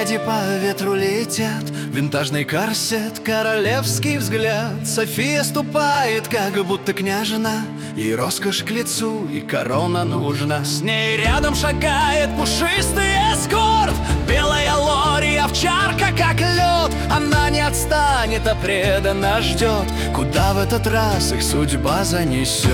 пряди по ветру летят, винтажный корсет, королевский взгляд. София ступает, как будто княжна, ей роскошь к лицу и корона нужна. С ней рядом шагает пушистый эскорт, белая лори, овчарка как лед. Она не отстанет, а преданно ждет, куда в этот раз их судьба занесет.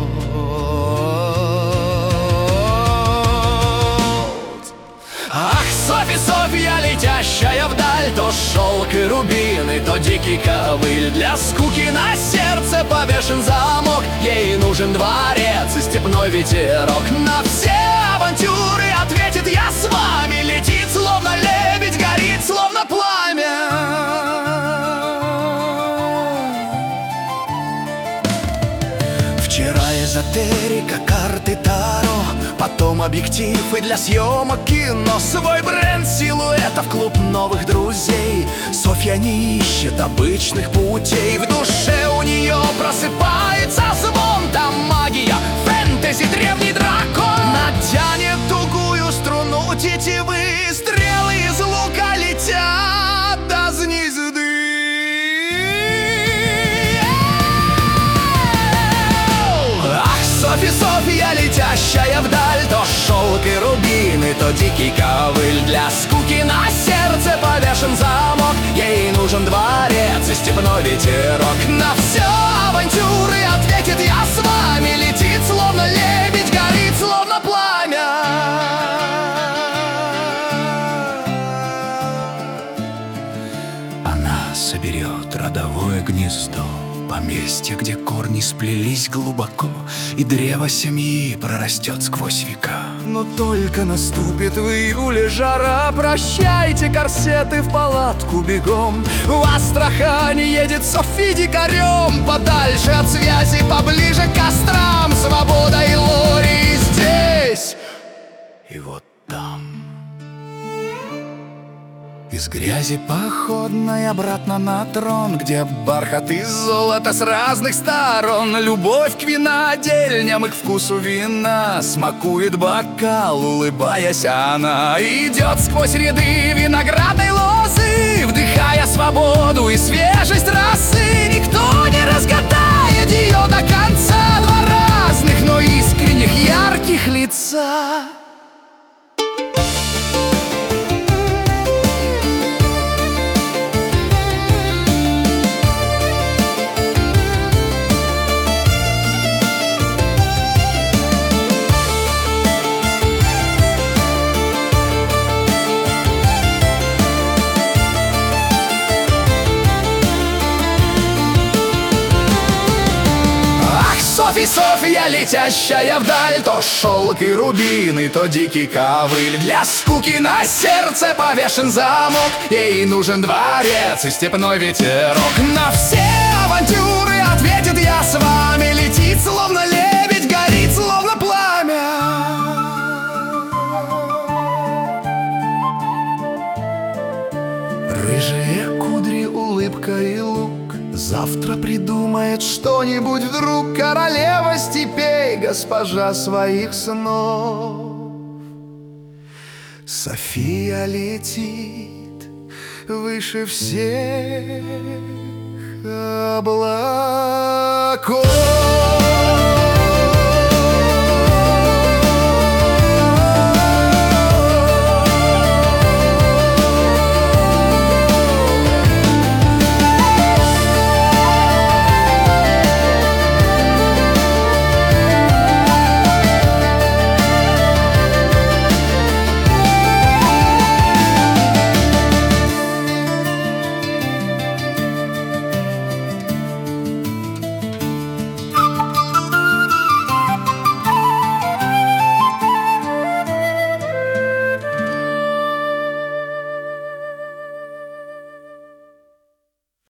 Ах, Софи, Софья, летящая вдаль, то шелк и рубины, то дикий ковыль. Для скуки на сердце повешен замок, ей нужен дворец и степной ветерок. На все авантюры ответит: я с вами. Летит, словно лебедь, горит, словно пламя. Вчера эзотерика, карты Таро, потом объектив и для съемок кино. Свой бренд силуэтов, клуб новых друзей. Софья не ищет обычных путей. В душе у нее просыпается звон. Там магия, фэнтези, древний дракон. Натянет тугую струну тетивы, стрелы из лука летят до звезды. Софи, Софья, летящая вдаль, то шелк и рубины, то дикий ковыль. Для скуки на сердце повешен замок, ей нужен дворец и степной ветерок. На все авантюры ответит: я с вами. Летит, словно лебедь, горит, словно пламя. Она соберет родовое гнездо, поместье, где корни сплелись глубоко, и древо семьи прорастет сквозь века. Но только наступит в июле жара, прощайте корсеты, в палатку бегом. В Астрахань едет Софи дикарем, подальше от связи, поближе к кострам. Свобода и лори здесь и вот там. Из грязи походной обратно на трон, где бархат и золото с разных сторон. Любовь к винодельням и к вкусу вина, смакует бокал, улыбаясь она. Идет сквозь ряды виноградной лозы, вдыхая свободу и свежесть росы. Никто не разгадает ее до конца. Два разных, но искренних, ярких лица. Софи, Софья, летящая вдаль, то шелк и рубины, то дикий ковыль. Для скуки на сердце повешен замок, ей нужен дворец и степной ветерок. На все авантюры ответит: я с вами. Летит, словно лебедь, горит, словно пламя. Рыжие кудри, улыбка и лук, завтра придумает что-нибудь вдруг. Королева степей, госпожа своих снов. София летит выше всех облаков.